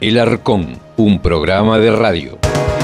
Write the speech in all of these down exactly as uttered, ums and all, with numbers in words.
El Arcón, un programa de radio.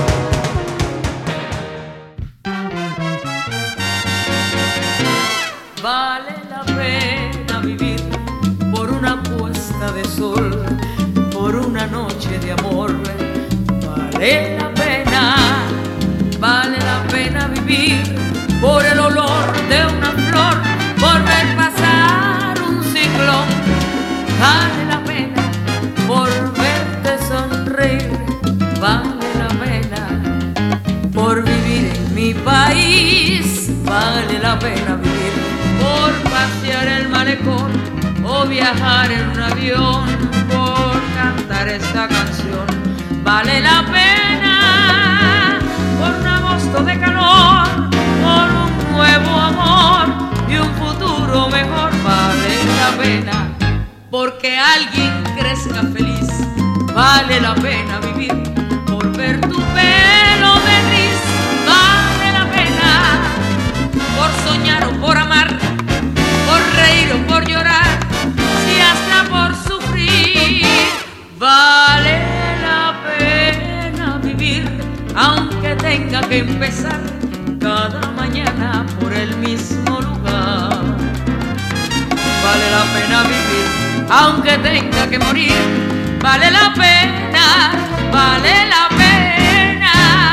Vale la pena vivir por una puesta de sol, por una noche de amor. Vale la pena, vale la pena vivir por el olor de una flor, por ver pasar un ciclón. Vale la pena por verte sonreír, vale la pena por vivir en mi país, vale la pena vivir por pasear el malecón o viajar en un avión, por cantar esta canción. Vale la pena por un agosto de calor, por un nuevo amor y un futuro mejor. Vale la pena porque alguien crezca feliz, vale la pena vivir por ver tu pelo de gris, vale la pena por soñar o por amar, por reír o por llorar, si hasta por sufrir. Vale la pena vivir aunque tenga que empezar cada mañana por el mismo lugar. Vale la pena vivir aunque tenga que morir, vale la pena, vale la pena.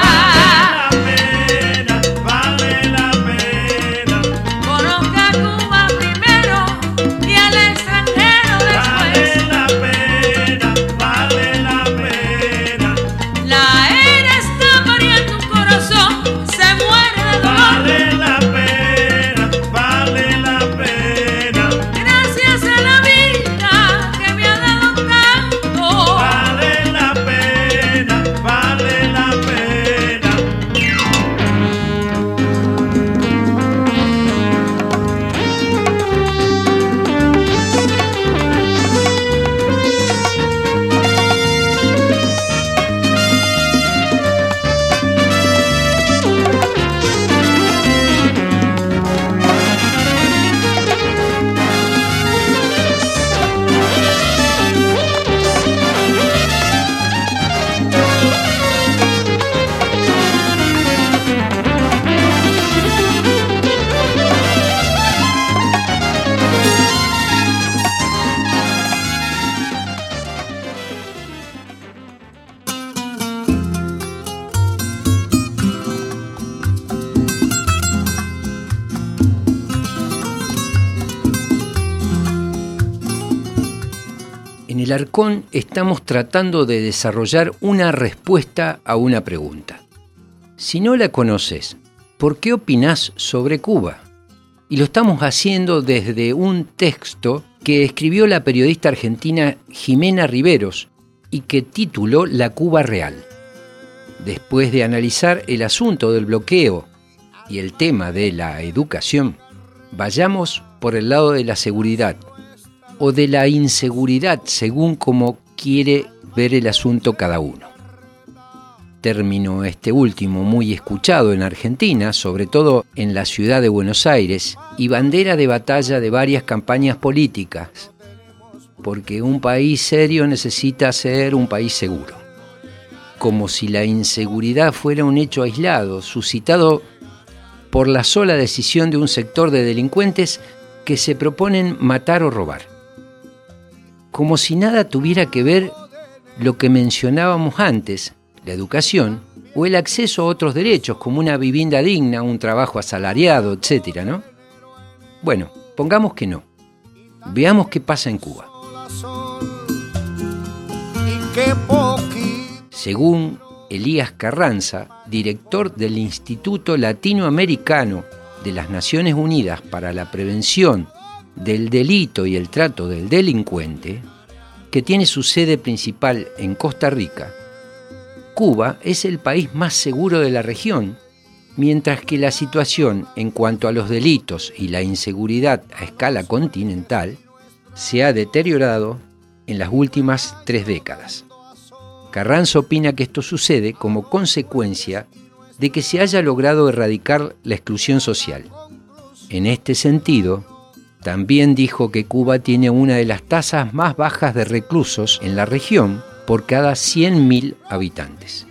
Vale la pena, vale la pena. Conozca Cuba primero y al extranjero después. Vale la pena, vale la pena. La era está pariendo un corazón, se muere de dolor. Vale la pena, vale la pena. Gracias a la vida que me ha dado tanto. Vale la pena, vale la pena. En el Arcón estamos tratando de desarrollar una respuesta a una pregunta. Si no la conoces, ¿por qué opinás sobre Cuba? Y lo estamos haciendo desde un texto que escribió la periodista argentina Jimena Riveros y que tituló La Cuba Real. Después de analizar el asunto del bloqueo y el tema de la educación, vayamos por el lado de la seguridad o de la inseguridad, según como quiere ver el asunto cada uno. Término este último muy escuchado en Argentina, sobre todo en la ciudad de Buenos Aires, y bandera de batalla de varias campañas políticas, porque un país serio necesita ser un país seguro. Como si la inseguridad fuera un hecho aislado, suscitado por la sola decisión de un sector de delincuentes que se proponen matar o robar. Como si nada tuviera que ver lo que mencionábamos antes, la educación o el acceso a otros derechos como una vivienda digna, un trabajo asalariado, etcétera, ¿no? Bueno, pongamos que no. Veamos qué pasa en Cuba. Según Elías Carranza, director del Instituto Latinoamericano de las Naciones Unidas para la Prevención del Delito y el Trato del Delincuente, que tiene su sede principal en Costa Rica, Cuba es el país más seguro de la región, mientras que la situación en cuanto a los delitos y la inseguridad a escala continental se ha deteriorado en las últimas tres décadas. Carranza opina que esto sucede como consecuencia de que se haya logrado erradicar la exclusión social. En este sentido, también dijo que Cuba tiene una de las tasas más bajas de reclusos en la región por cada cien mil habitantes.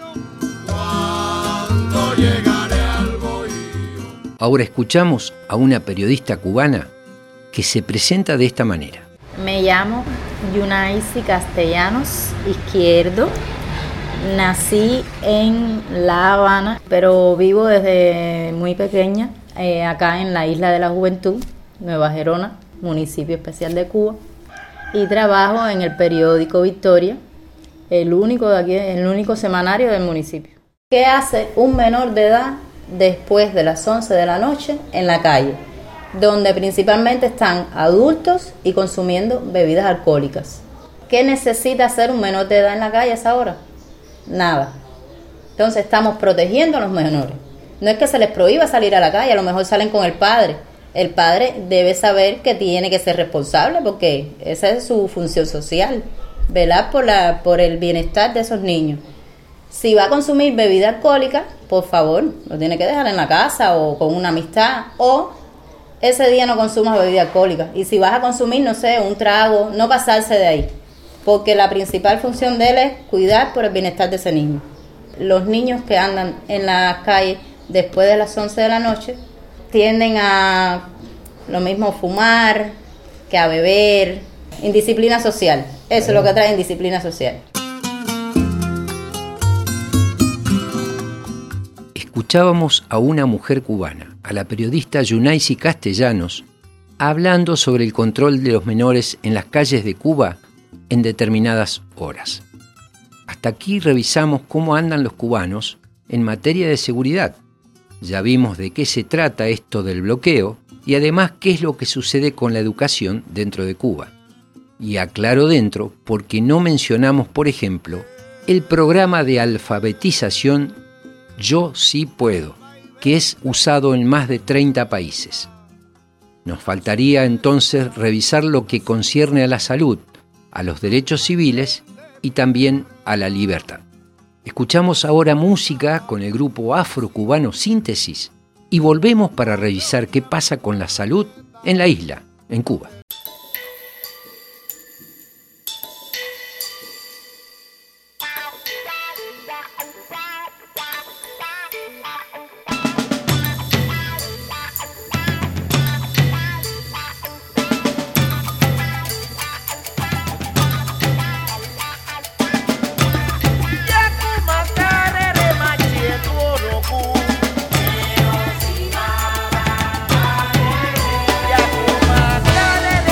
Ahora escuchamos a una periodista cubana que se presenta de esta manera. Me llamo Yunaisi Castellanos Izquierdo. Nací en La Habana, pero vivo desde muy pequeña eh, acá en la Isla de la Juventud, Nueva Gerona, municipio especial de Cuba, y trabajo en el periódico Victoria, el único de aquí, el único semanario del municipio. ¿Qué hace un menor de edad después de las once de la noche en la calle, donde principalmente están adultos y consumiendo bebidas alcohólicas? ¿Qué necesita hacer un menor de edad en la calle a esa hora? Nada. Entonces estamos protegiendo a los menores. No es que se les prohíba salir a la calle, a lo mejor salen con el padre. El padre debe saber que tiene que ser responsable porque esa es su función social, velar por, la, por el bienestar de esos niños. Si va a consumir bebida alcohólica, por favor, lo tiene que dejar en la casa o con una amistad, o ese día no consumas bebida alcohólica. Y si vas a consumir, no sé, un trago, no pasarse de ahí, porque la principal función de él es cuidar por el bienestar de ese niño. Los niños que andan en la calle después de las once de la noche tienden a lo mismo fumar que a beber, indisciplina social. Eso es lo que trae indisciplina social. Escuchábamos a una mujer cubana, a la periodista Yunaisi Castellanos, hablando sobre el control de los menores en las calles de Cuba en determinadas horas. Hasta aquí revisamos cómo andan los cubanos en materia de seguridad. Ya vimos de qué se trata esto del bloqueo y además qué es lo que sucede con la educación dentro de Cuba. Y aclaro dentro porque no mencionamos, por ejemplo, el programa de alfabetización Yo Sí Puedo, que es usado en más de treinta países. Nos faltaría entonces revisar lo que concierne a la salud, a los derechos civiles y también a la libertad. Escuchamos ahora música con el grupo afrocubano Síntesis y volvemos para revisar qué pasa con la salud en la isla, en Cuba. Dale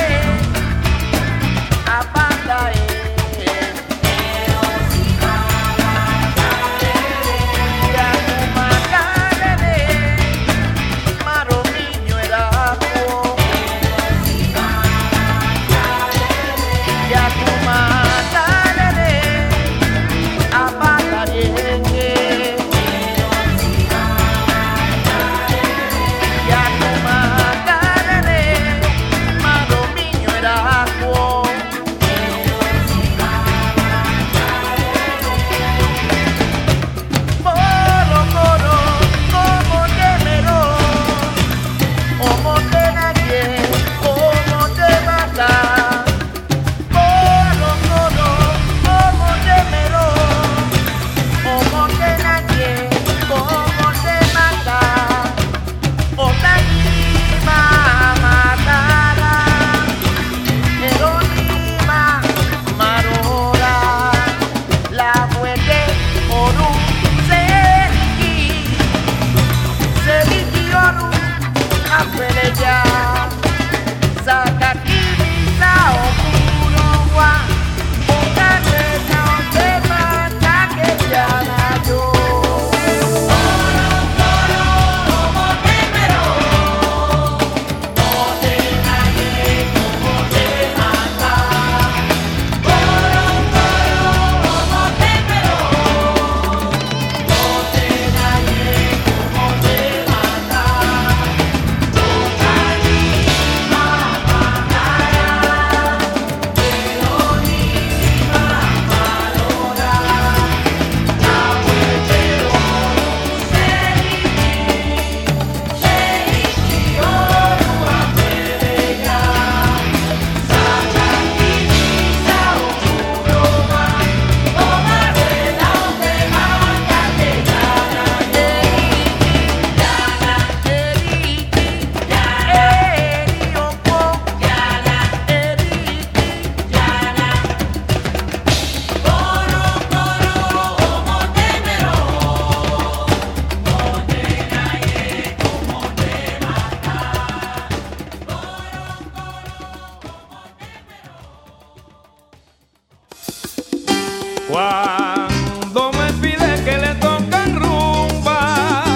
Cuando me pide que le toquen rumba,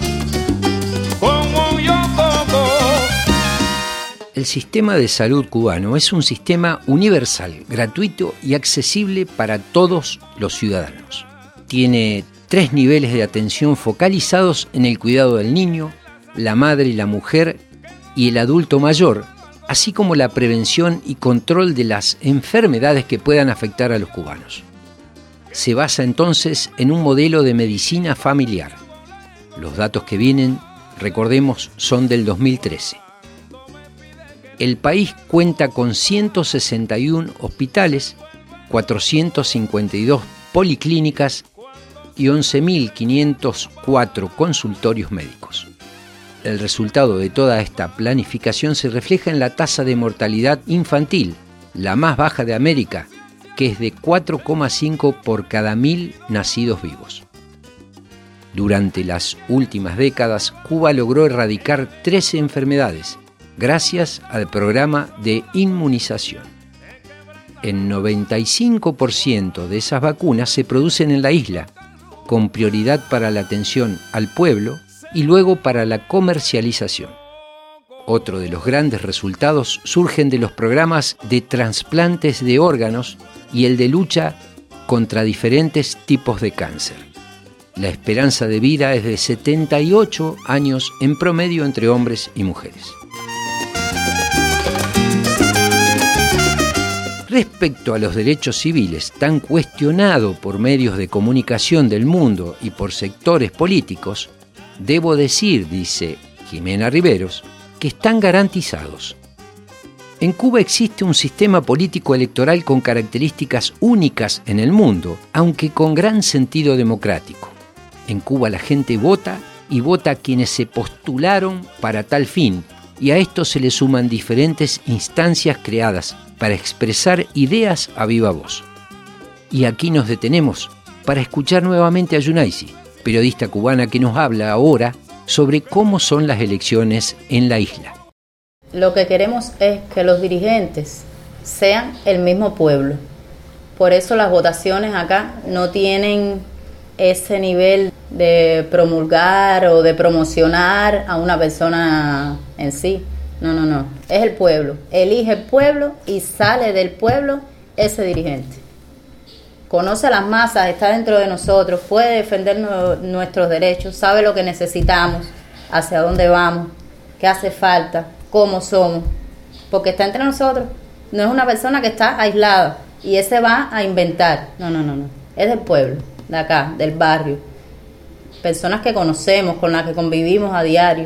como yo toco. El sistema de salud cubano es un sistema universal, gratuito y accesible para todos los ciudadanos. Tiene tres niveles de atención focalizados en el cuidado del niño, la madre y la mujer y el adulto mayor, así como la prevención y control de las enfermedades que puedan afectar a los cubanos. Se basa entonces en un modelo de medicina familiar. Los datos que vienen, recordemos, son del dos mil trece. El país cuenta con ciento sesenta y uno hospitales, cuatrocientas cincuenta y dos policlínicas y once mil quinientos cuatro consultorios médicos. El resultado de toda esta planificación se refleja en la tasa de mortalidad infantil, la más baja de América, que es de cuatro coma cinco por cada mil nacidos vivos. Durante las últimas décadas, Cuba logró erradicar trece enfermedades, gracias al programa de inmunización. El noventa y cinco por ciento de esas vacunas se producen en la isla, con prioridad para la atención al pueblo y luego para la comercialización. Otro de los grandes resultados surgen de los programas de trasplantes de órganos y el de lucha contra diferentes tipos de cáncer. La esperanza de vida es de setenta y ocho años en promedio entre hombres y mujeres. Respecto a los derechos civiles, tan cuestionado por medios de comunicación del mundo y por sectores políticos, debo decir, dice Jimena Riveros, que están garantizados. En Cuba existe un sistema político electoral con características únicas en el mundo, aunque con gran sentido democrático. En Cuba la gente vota y vota a quienes se postularon para tal fin, y a esto se le suman diferentes instancias creadas para expresar ideas a viva voz. Y aquí nos detenemos para escuchar nuevamente a Yunaisi, periodista cubana que nos habla ahora sobre cómo son las elecciones en la isla. Lo que queremos es que los dirigentes sean el mismo pueblo. Por eso las votaciones acá no tienen ese nivel de promulgar o de promocionar a una persona en sí. No, no, no. Es el pueblo. Elige el pueblo y sale del pueblo ese dirigente. Conoce a las masas, está dentro de nosotros, puede defender no, nuestros derechos, sabe lo que necesitamos, hacia dónde vamos, qué hace falta, cómo somos. Porque está entre nosotros. No es una persona que está aislada y ese va a inventar. No, no, no, no. Es del pueblo, de acá, del barrio. Personas que conocemos, con las que convivimos a diario.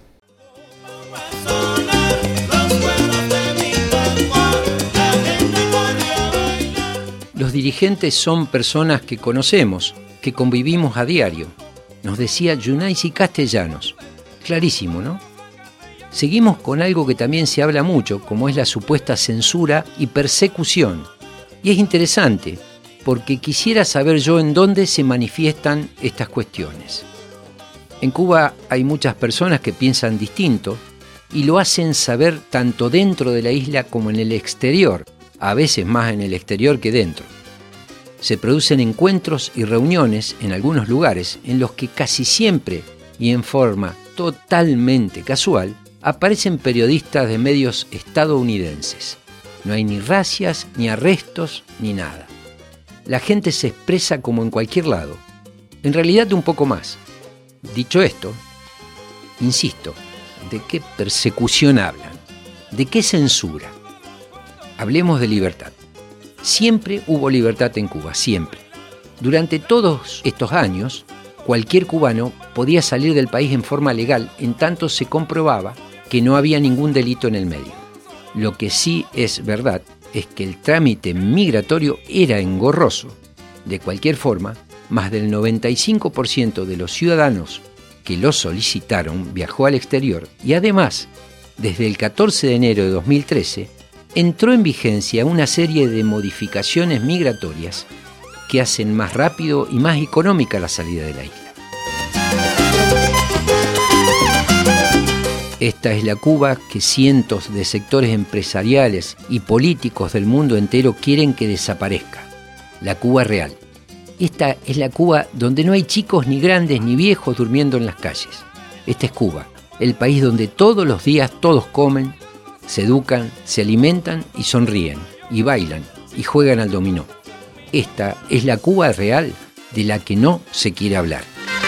Los dirigentes son personas que conocemos, que convivimos a diario, nos decía Yunaisi Castellanos. Clarísimo, ¿no? Seguimos con algo que también se habla mucho, como es la supuesta censura y persecución. Y es interesante, porque quisiera saber yo en dónde se manifiestan estas cuestiones. En Cuba hay muchas personas que piensan distinto y lo hacen saber tanto dentro de la isla como en el exterior, a veces más en el exterior que dentro. Se producen encuentros y reuniones en algunos lugares en los que casi siempre y en forma totalmente casual aparecen periodistas de medios estadounidenses. No hay ni racias, ni arrestos, ni nada. La gente se expresa como en cualquier lado. En realidad un poco más. Dicho esto, insisto, ¿de qué persecución hablan? ¿De qué censura? Hablemos de libertad. Siempre hubo libertad en Cuba, siempre. Durante todos estos años, cualquier cubano podía salir del país en forma legal en tanto se comprobaba que no había ningún delito en el medio. Lo que sí es verdad es que el trámite migratorio era engorroso. De cualquier forma, más del noventa y cinco por ciento de los ciudadanos que lo solicitaron viajó al exterior y además, desde el catorce de enero de dos mil trece, entró en vigencia una serie de modificaciones migratorias que hacen más rápido y más económica la salida de la isla. Esta es la Cuba que cientos de sectores empresariales y políticos del mundo entero quieren que desaparezca. la Cuba real. Esta es la Cuba donde no hay chicos ni grandes ni viejos durmiendo en las calles. Esta es Cuba, el país donde todos los días todos comen, se educan, se alimentan y sonríen, y bailan, y juegan al dominó. Esta es la Cuba real de la que no se quiere hablar.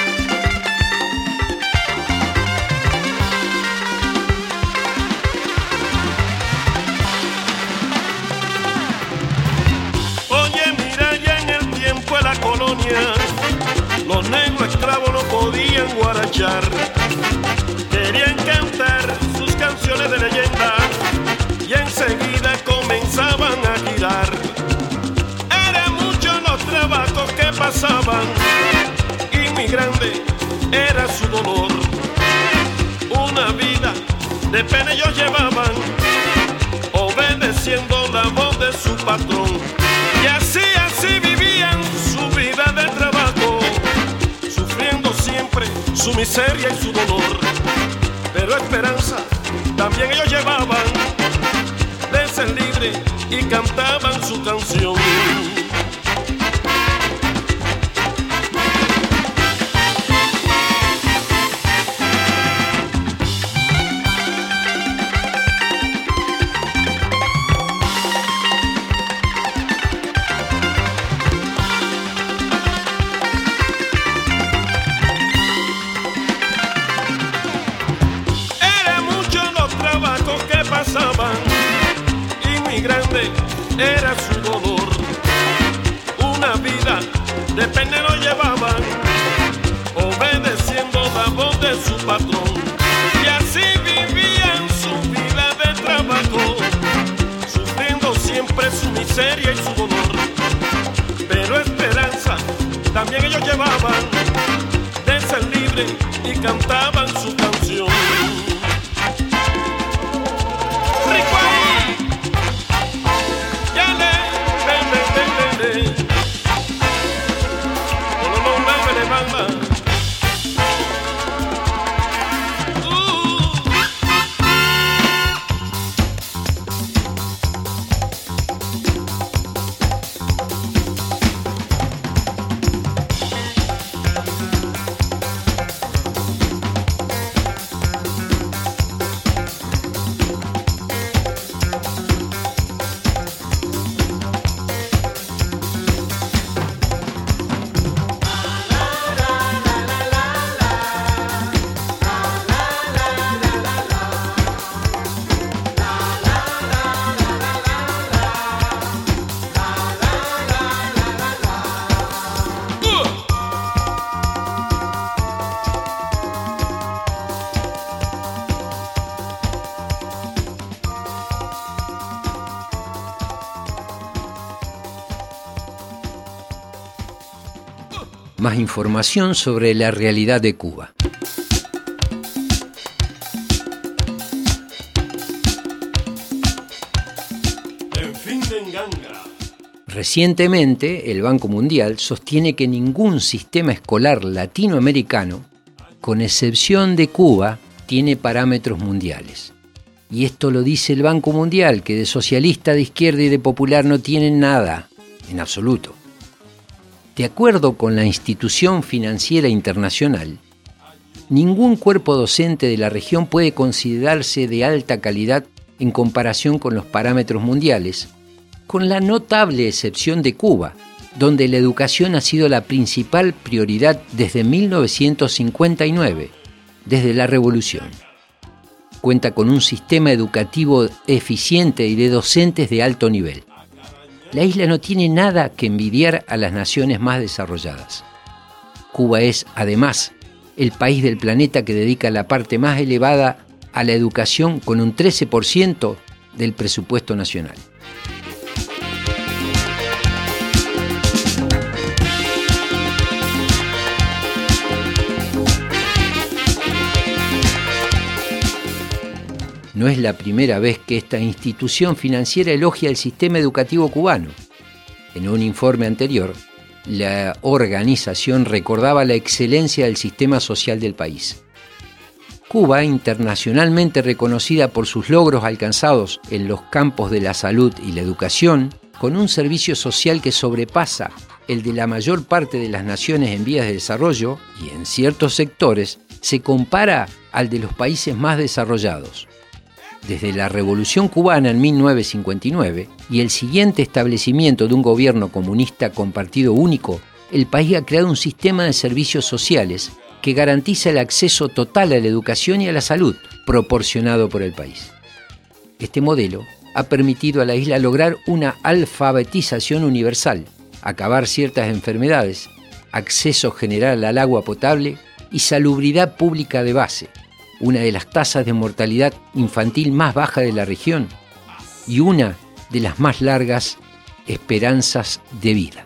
Oye, mira, ya en el tiempo de la colonia, los negros esclavos no podían guarachar. Querían cantar sus canciones de leyenda y enseguida comenzaban a girar. Eran muchos los trabajos que pasaban y muy grande era su dolor. Una vida de pena ellos llevaban, obedeciendo la voz de su patrón. Y así, así vivían su vida de trabajo, sufriendo siempre su miseria y su dolor. Pero esperanza también ellos llevaban, de ser libre y cantaban su canción. Y muy grande era su dolor. Una vida de pena lo llevaban, obedeciendo la voz de su patrón. Y así vivían su vida de trabajo, sufriendo siempre su miseria y su dolor. Pero esperanza también ellos llevaban, de ser libre y cantaban su canción. Más información sobre la realidad de Cuba. En fin de enganga. Recientemente, el Banco Mundial sostiene que ningún sistema escolar latinoamericano, con excepción de Cuba, tiene parámetros mundiales. Y esto lo dice el Banco Mundial, que de socialista, de izquierda y de popular no tienen nada, en absoluto. De acuerdo con la Institución Financiera Internacional, ningún cuerpo docente de la región puede considerarse de alta calidad en comparación con los parámetros mundiales, con la notable excepción de Cuba, donde la educación ha sido la principal prioridad desde mil novecientos cincuenta y nueve, desde la Revolución. Cuenta con un sistema educativo eficiente y de docentes de alto nivel. La isla no tiene nada que envidiar a las naciones más desarrolladas. Cuba es, además, el país del planeta que dedica la parte más elevada a la educación con un trece por ciento del presupuesto nacional. No es la primera vez que esta institución financiera elogia el sistema educativo cubano. En un informe anterior, la organización recordaba la excelencia del sistema social del país. Cuba, internacionalmente reconocida por sus logros alcanzados en los campos de la salud y la educación, con un servicio social que sobrepasa el de la mayor parte de las naciones en vías de desarrollo y en ciertos sectores se compara al de los países más desarrollados. Desde la Revolución Cubana en mil novecientos cincuenta y nueve y el siguiente establecimiento de un gobierno comunista con partido único, el país ha creado un sistema de servicios sociales que garantiza el acceso total a la educación y a la salud proporcionado por el país. Este modelo ha permitido a la isla lograr una alfabetización universal, acabar ciertas enfermedades, acceso general al agua potable y salubridad pública de base, una de las tasas de mortalidad infantil más baja de la región y una de las más largas esperanzas de vida.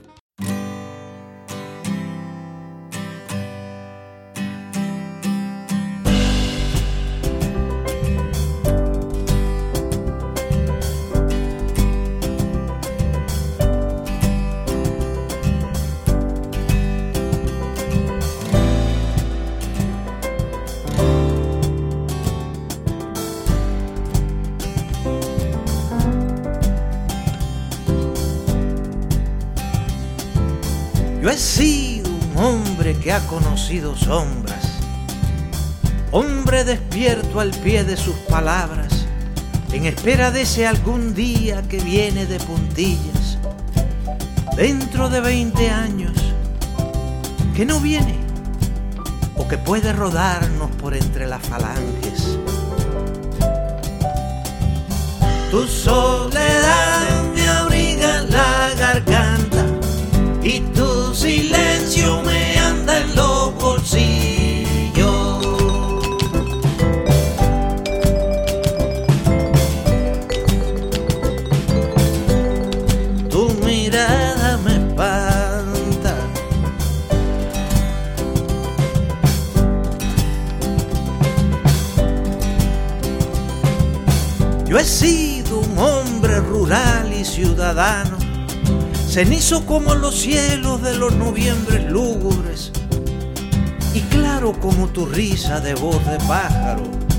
Yo he sido un hombre que ha conocido sombras, hombre despierto al pie de sus palabras, en espera de ese algún día que viene de puntillas, dentro de veinte años, que no viene o que puede rodarnos por entre las falanges. Tu soledad me abriga la garganta y tu silencio me anda en los bolsillos. Tu mirada me espanta. Yo he sido un hombre rural y ciudadano, cenizo como los cielos de los noviembres lúgubres y claro como tu risa de voz de pájaro.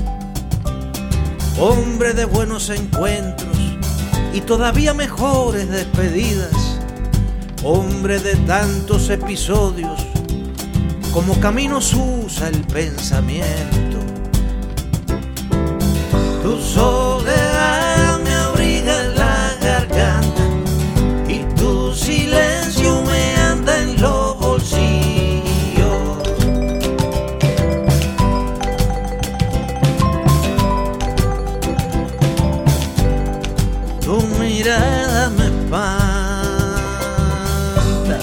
Hombre de buenos encuentros y todavía mejores despedidas, hombre de tantos episodios como caminos usa el pensamiento. Tu soledad me abriga la garganta y tu silencio me anda en los bolsillos. Tu mirada me espanta.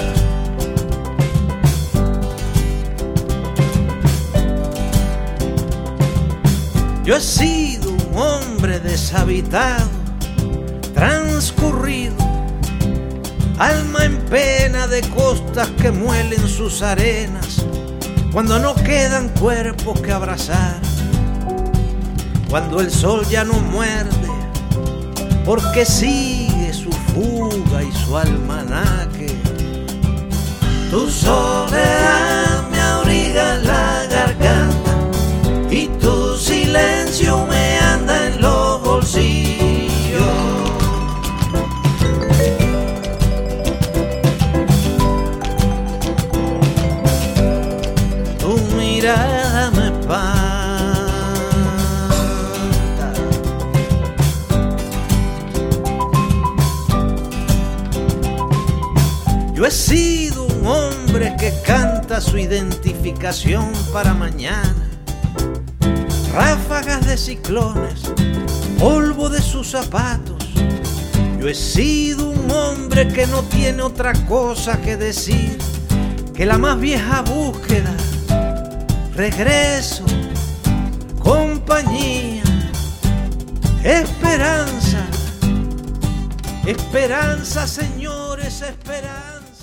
Yo he sido un hombre deshabitado, transcurrido, alma en pena de costas que muelen sus arenas, cuando no quedan cuerpos que abrazar, cuando el sol ya no muerde, porque sigue su fuga y su almanaque. Tu soledad me abriga la garganta y tu silencio me anda en los bolsillos. Tu mirada me espanta. Yo he sido un hombre que canta su identificación para mañana, ráfagas de ciclones, polvo de sus zapatos. Yo he sido un hombre que no tiene otra cosa que decir que la más vieja búsqueda, regreso, compañía, esperanza, esperanza, señores, esperanza.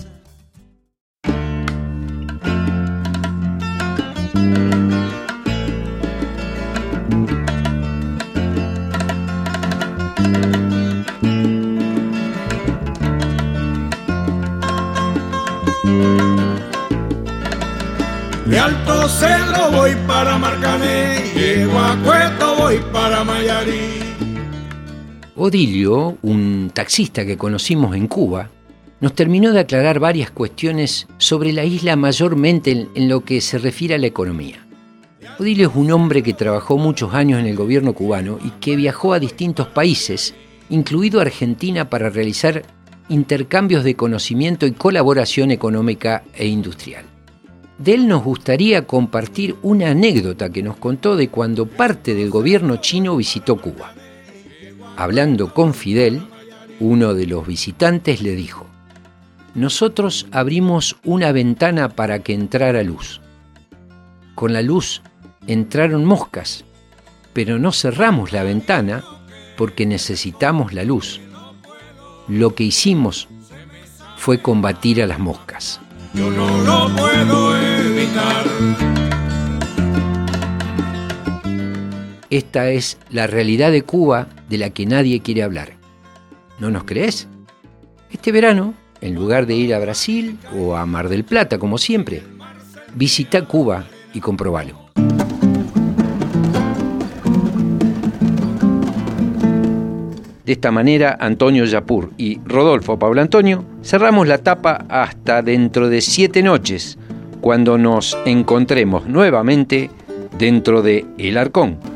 De Alto Cerro voy para Marcané, llego a Cueto voy para Mayarí. Odilio, un taxista que conocimos en Cuba, nos terminó de aclarar varias cuestiones sobre la isla, mayormente en, en lo que se refiere a la economía. Odilio es un hombre que trabajó muchos años en el gobierno cubano y que viajó a distintos países, incluido Argentina, para realizar intercambios de conocimiento y colaboración económica e industrial. De él nos gustaría compartir una anécdota que nos contó de cuando parte del gobierno chino visitó Cuba. Hablando con Fidel, uno de los visitantes le dijo: nosotros abrimos una ventana para que entrara luz. Con la luz entraron moscas, pero no cerramos la ventana porque necesitamos la luz. Lo que hicimos fue combatir a las moscas. Yo no lo puedo evitar. Esta es la realidad de Cuba de la que nadie quiere hablar. ¿No nos crees? Este verano, en lugar de ir a Brasil o a Mar del Plata, como siempre, visita Cuba y comprobalo. De esta manera, Antonio Yapur y Rodolfo Pablo Antonio cerramos la tapa hasta dentro de siete noches, cuando nos encontremos nuevamente dentro de El Arcón.